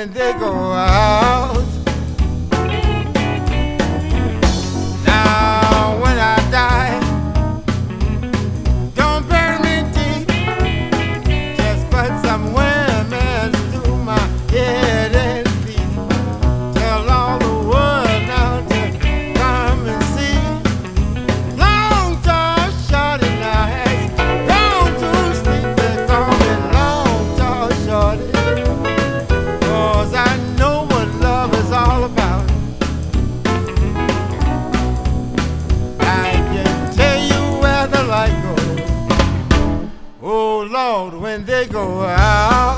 when they go out. Now when I die, don't bury me deep. Just put some women through my head and feet. Tell all the world now to come and see. Long tall shorty now has gone to sleep. They call me long tall shorty, 'cause I know what love is all about. I can tell you where the light goes. Oh Lord, when they go out.